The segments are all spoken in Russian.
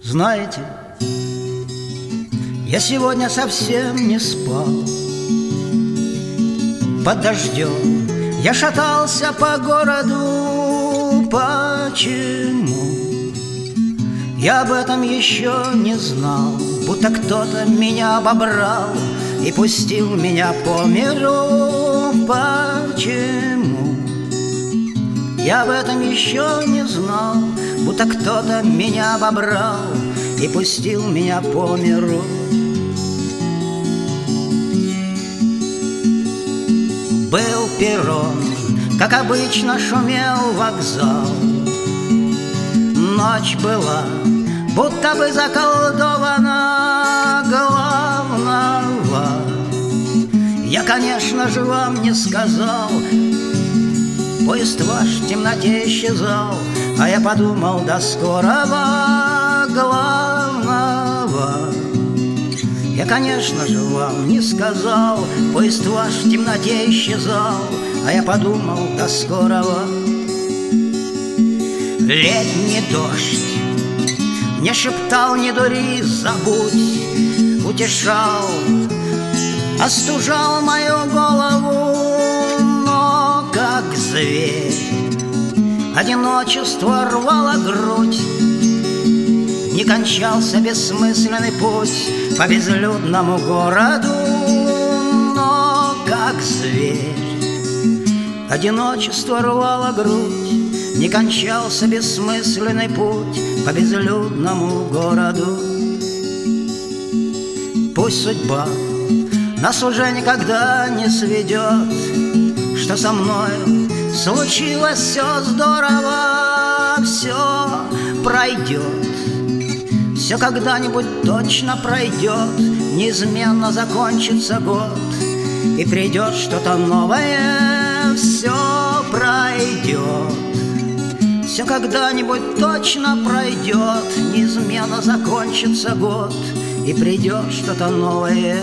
Знаете, я сегодня совсем не спал. Под дождем я шатался по городу. Почему? Я об этом еще не знал. Будто кто-то меня обобрал и пустил меня по миру. Почему? Я об этом еще не знал. Будто кто-то меня обобрал и пустил меня по миру. Был перрон, как обычно шумел вокзал. Ночь была, будто бы заколдована. Главного я, конечно же, вам не сказал. Поезд ваш в темноте исчезал, а я подумал, до скорого. Главного я, конечно же, вам не сказал. Поезд ваш в темноте исчезал, а я подумал, до скорого. Летний дождь не шептал, не дури, забудь. Утешал, остужал мою голову. Но как зверь одиночество рвало грудь. Не кончался бессмысленный путь по безлюдному городу. Но как зверь одиночество рвало грудь. Не кончался бессмысленный путь по безлюдному городу. Пусть судьба нас уже никогда не сведет, что со мною случилось все здорово. Все пройдет, все когда-нибудь точно пройдет. Неизменно закончится год, и придет что-то новое. Все пройдет, все когда-нибудь точно пройдет. Неизменно закончится год, и придет что-то новое.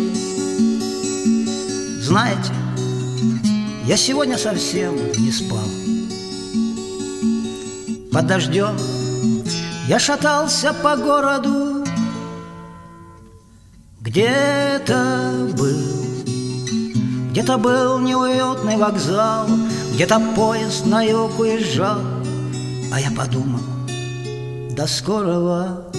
Знаете, я сегодня совсем не спал. Под дождем я шатался по городу. Где-то был неуютный вокзал, где-то поезд на юг уезжал, а я подумал, до скорого.